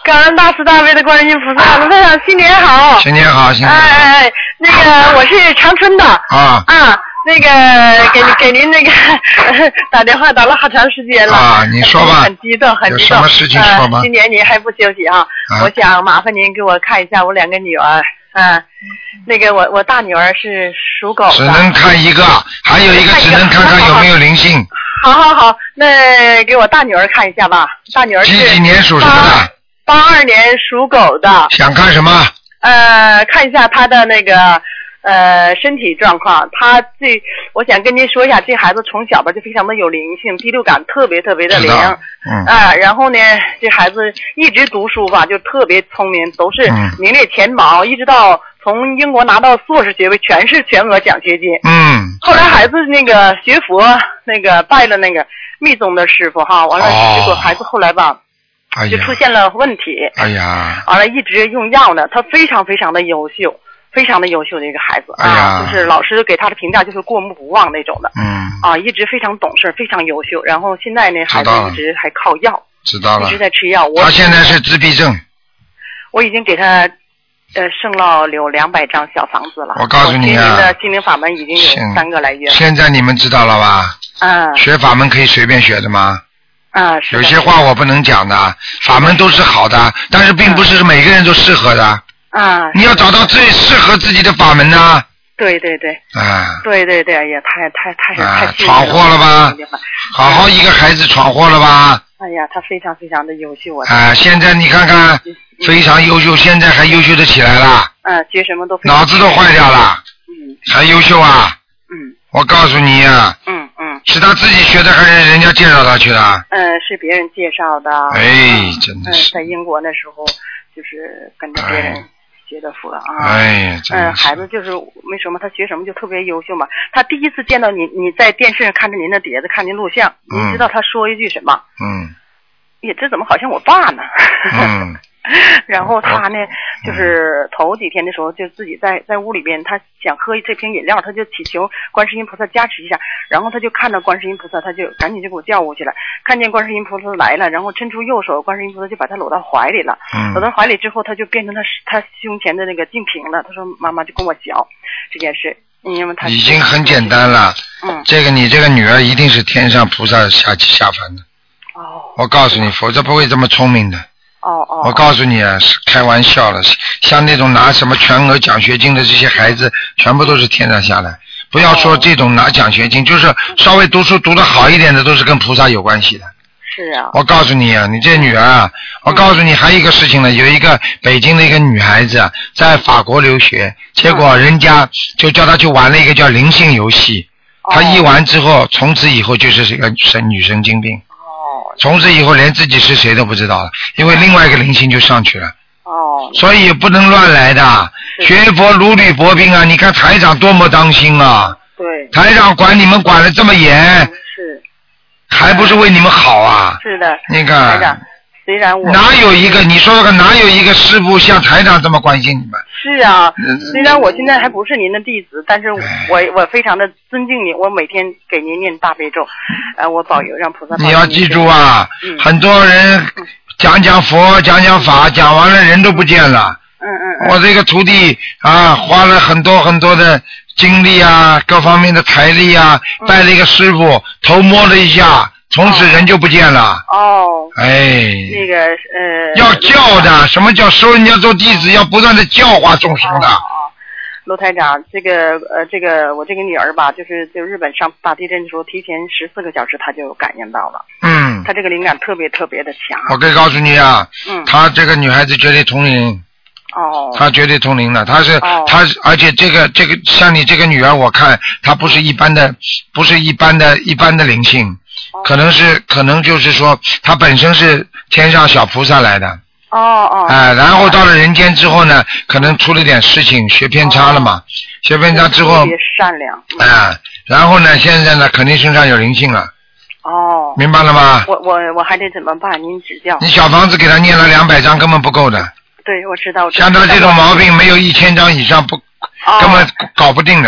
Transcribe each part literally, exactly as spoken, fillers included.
感恩大慈大悲的观世音菩萨，卢台长新年好！ 新年好，新年好！ 哎哎哎，那个我是长春的啊啊，那个给给您那个打电话打了好长时间了啊，你说吧， 很激动，很激动。 有什么事情说吧？ 呃、今年您还不休息啊？啊我想麻烦您给我看一下我两个女儿。啊，那个我我大女儿是属狗的， 只能看一个，还有一个只能看看有没有灵性。 好好好，那给我大女儿看一下吧。大女儿是几几年属什么的？ 八二年属狗的。 想看什么？ 呃，看一下她的那个呃身体状况。她这，我想跟您说一下，这孩子从小吧就非常的有灵性，第六感特别特别的灵。嗯。啊，然后呢，这孩子一直读书吧，就特别聪明，都是名列前茅，嗯、一直到从英国拿到硕士学位，全是全额奖学金。 嗯。 后来孩子那个学佛，那个拜了那个密宗的师傅哈，完了结果孩子后来吧。 哎、 就出现了问题， 哎呀， 完了一直用药呢，他非常非常的优秀，非常的优秀的一个孩子、 哎、 啊，就是老师给他的评价就是过目不忘那种的， 嗯， 啊，一直非常懂事，非常优秀，然后现在呢，孩子一直还靠药， 知道了， 一直在吃药。我他现在是自闭症， 我已经给他呃剩了有两百张小房子了。 我告诉你啊， 我的心灵法门已经有三个来月了。 现在你们知道了吧？ 嗯。 学法门可以随便学的吗？ 啊， 有些话我不能讲的，法门都是好的，但是并不是每个人都适合的。 啊。 你要找到最适合自己的法门呢。 对对对。 啊。 对对对，也太太太是太幸运了。闯祸了吧？好好一个孩子闯祸了吧？ 哎呀，他非常非常的优秀啊！ 啊，现在你看看，非常优秀，现在还优秀的起来了。 嗯，学什么都。 脑子都坏掉了。 嗯。还优秀啊。 嗯。 我告诉你啊。 嗯嗯。 是他自己学的还是人家介绍他去的？ 嗯，是别人介绍的。 哎，真的是。 嗯，在英国那时候就是跟着别人学的佛啊。 哎呀，真的嗯，孩子就是为什么他学什么就特别优秀嘛？他第一次见到你，你在电视上看着您的碟子，看您录像，您知道他说一句什么？ 嗯。 也这怎么好像我爸呢？ 嗯。 然后他呢，就是头几天的时候，就自己在在屋里边，他想喝这瓶饮料，他就祈求观世音菩萨加持一下，然后他就看到观世音菩萨，他就赶紧就给我叫过去了。看见观世音菩萨来了，然后伸出右手，观世音菩萨就把他搂到怀里了。 嗯。 搂到怀里之后，他就变成他他胸前的那个净瓶了。他说：“妈妈就跟我讲这件事，因为他已经很简单了。 嗯。这个你这个女儿一定是天上菩萨下下凡的。 哦。 我告诉你，否则不会这么聪明的。 哦哦， 我告诉你啊，是开玩笑了。像那种拿什么全额奖学金的这些孩子，全部都是天上下来。不要说这种拿奖学金，就是稍微读书读得好一点的，都是跟菩萨有关系的。 是啊。 我告诉你啊，你这女儿啊，我告诉你还有一个事情呢，有一个北京的一个女孩子在法国留学，结果人家就叫她去玩了一个叫灵性游戏，她一玩之后，从此以后就是一个神女神经病。从此以后连自己是谁都不知道了，因为另外一个灵性就上去了。 哦。 所以不能乱来的，学佛如履薄冰啊！你看台长多么当心啊！ 对。 台长管你们管得这么严， 是。 还不是为你们好啊？ 是的。 那个。 台长，虽然我。 哪有一个？你说说看，哪有一个师傅像台长这么关心你们？ 是啊，虽然我现在还不是您的弟子，但是我我非常的尊敬你，我每天给您念大悲咒，呃，我保佑让菩萨。 你要记住啊， 嗯、 很多人讲讲佛、讲讲法，讲完了人都不见了。 嗯嗯嗯。 我这个徒弟啊，花了很多很多的精力啊，各方面的财力啊，拜了一个师傅，头摸了一下。从此人就不见了。 哦。 哎。 那个呃。 要教的，什么叫收人家做弟子？要不断的教化众生的。 哦。罗台长，这个呃，这个我这个女儿吧，就是就日本上大地震的时候，提前十四个小时她就感应到了。 嗯。 她这个灵感特别特别的强。 我可以告诉你啊。 嗯。 她这个女孩子绝对通灵。 哦。 她绝对通灵的，她是、 哦、 她，而且这个这个像你这个女儿，我看她不是一般的，不是一般的一般的灵性。可能是，可能就是说，他本身是天上小菩萨来的。 哦哦。 哎、呃，然后到了人间之后呢，可能出了点事情，学偏差了嘛。哦、学偏差之后。 特别善良。 哎、呃，然后呢，现在呢，肯定身上有灵性了。 哦。 明白了吗？ 我我我还得怎么办？您指教。 你小房子给他念了两百张，根本不够的。 对，我知道。 像他这种毛病，没有一千张以上不， 哦、 根本搞不定的。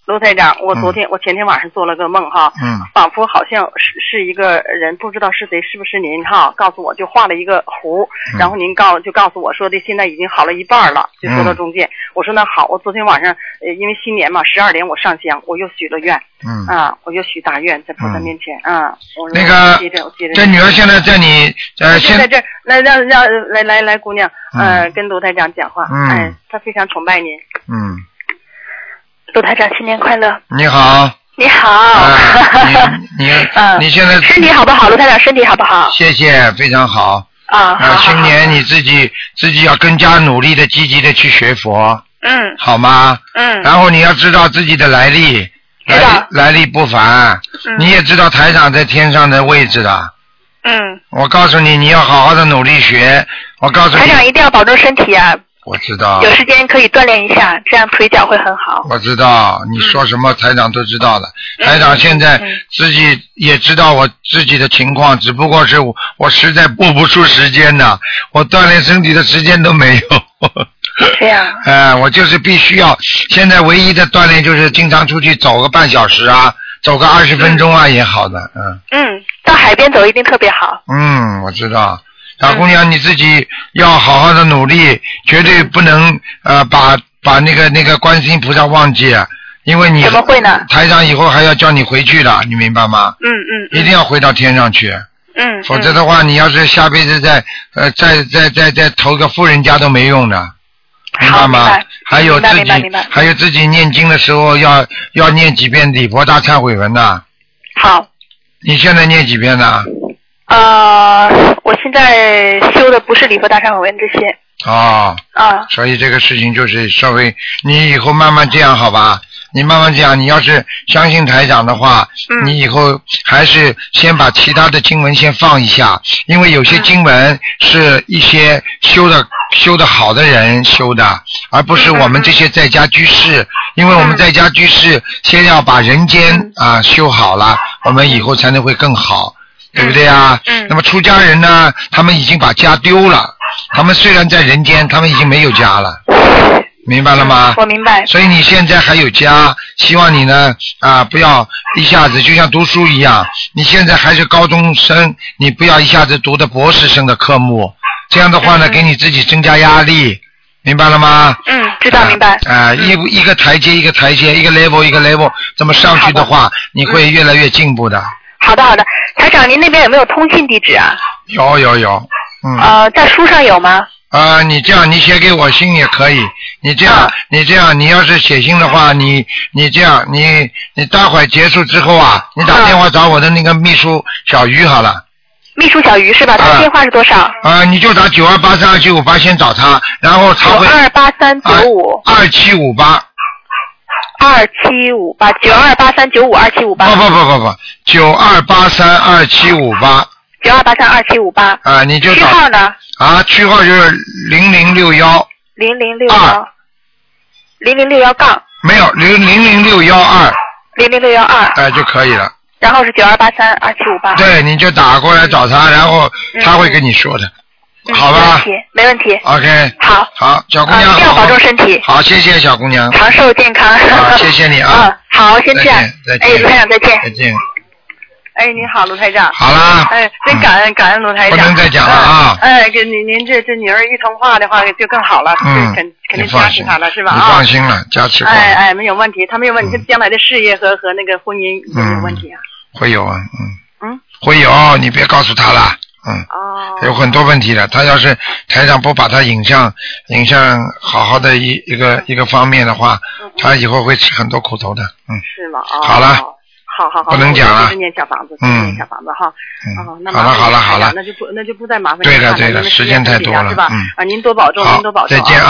卢台长，我昨天、嗯、我前天晚上做了个梦哈， 嗯， 仿佛好像是是一个人，不知道是谁，是不是您哈？告诉我就画了一个弧， 嗯、 然后您告就告诉我说的现在已经好了一半了，就说到中间。嗯、我说那好，我昨天晚上呃因为新年嘛，十二点我上香，我又许了愿， 嗯啊，我又许大愿在菩萨面前、嗯、啊。我那个这女儿现在在你呃现在这来让让来来来姑娘，呃、 嗯、 跟卢台长讲话， 嗯， 哎，她非常崇拜您， 嗯。 卢台长，新年快乐！ 你好， 你好， 啊、你你、嗯、你现在身体好不好？卢台长，身体好不好？ 谢谢，非常好。 啊，好啊，新年你自己自己要更加努力的、积极的去学佛， 嗯， 好吗？ 嗯。 然后你要知道自己的来历，来历来历不凡、 嗯， 你也知道台长在天上的位置的。 嗯。 我告诉你，你要好好的努力学。我告诉你， 台长一定要保重身体啊。 我知道， 有时间可以锻炼一下，这样腿脚会很好。 我知道，你说什么、嗯、台长都知道的。台长现在自己也知道我自己的情况，嗯、只不过是我我实在拨不出时间呢，我锻炼身体的时间都没有。 这样。 呃，我就是必须要，现在唯一的锻炼就是经常出去走个半小时啊，走个二十分钟啊、嗯、也好的，嗯。 嗯，到海边走一定特别好。 嗯，我知道。小姑娘，你自己要好好的努力，绝对不能呃把把那个那个观世音菩萨忘记，因为你怎么会呢？ 台长以后还要叫你回去的，你明白吗？ 嗯嗯。 一定要回到天上去。 嗯。 否则的话，你要是下辈子再呃再再再再投个富人家都没用的，明白吗？ 明白还有自己明白明白还有自己念经的时候要要念几遍礼佛大忏悔文的。 好。 你现在念几遍呢？ 呃，我现在修的不是礼佛大忏悔文这些。 哦。 啊。 所以这个事情就是稍微，你以后慢慢这样好吧？你慢慢这样，你要是相信台长的话， 嗯、 你以后还是先把其他的经文先放一下，因为有些经文是一些修的、嗯、修的好的人修的，而不是我们这些在家居士。嗯、因为我们在家居士先要把人间、嗯、啊修好了，我们以后才能会更好。对不对啊？ 嗯。 那么出家人呢？他们已经把家丢了。他们虽然在人间，他们已经没有家了。明白了吗？ 我明白。 所以你现在还有家，希望你呢啊不要一下子就像读书一样，你现在还是高中生，你不要一下子读的博士生的科目，这样的话呢， 嗯、 给你自己增加压力。明白了吗？ 嗯，知道、啊、明白。 啊，一一个台阶一个台阶，一个 level 一个 level， 这么上去的话，你会越来越进步的。 好的好的，台长，您那边有没有通信地址啊？ 有有有，嗯。 呃，在书上有吗？ 呃，你这样，你写给我信也可以。你这样，啊、你这样，你要是写信的话，你你这样，你你待会儿结束之后啊，你打电话找我的那个秘书小鱼好了。 秘书小鱼是吧？他的电话是多少？ 啊、呃，你就打九二八三二七五八，先找他，然后他会。 九二八三九五。 二七五八。 二七五八九二八三九五二七五八。 不不不不不，九二八三二七五八。 九二八三二七五八。 啊，你就区号呢？ 啊，区号就是零零六幺。 零零六幺。零零六幺杠。 没有，零零零六幺二。零零六幺二。 哎，就可以了。 然后是九二八三二七五八。 对，你就打过来找他，然后他会跟你说的。 嗯、 好吧， 没问题，没问题。 OK， 好， 好，小姑娘， 呃、一定要保重身体。 好，谢谢小姑娘， 长寿健康。 好，谢谢你啊。 嗯，好，先这样。 再见， 哎，卢台长再见。 再见。 哎，你好，卢台长。 好啦。 哎，真感恩、嗯、感恩卢台长。 不能再讲了啊。 哎，哎跟您您这这女儿一通话的话就更好了， 嗯， 肯肯定加持她了是吧？ 你放心了，加持过。 哎哎，没有问题，她没有问题，将来的事业和和那个婚姻有没有问题啊？ 会有啊，嗯。 嗯。 会有，你别告诉她了。嗯， 哦， 有很多问题的。他要是台长不把他引向引向好好的一一个一个方面的话，嗯、他以后会吃很多苦头的。嗯， 是吗？哦、 好了， 好好好， 不能讲了。 就是念小房子， 嗯， 念小房子哈。 嗯， 哦，那好了好了好了， 那就不那就不再麻烦对的对的，时间太多了， 是吧？ 嗯啊，您多保重，您多保重、啊。 再见啊。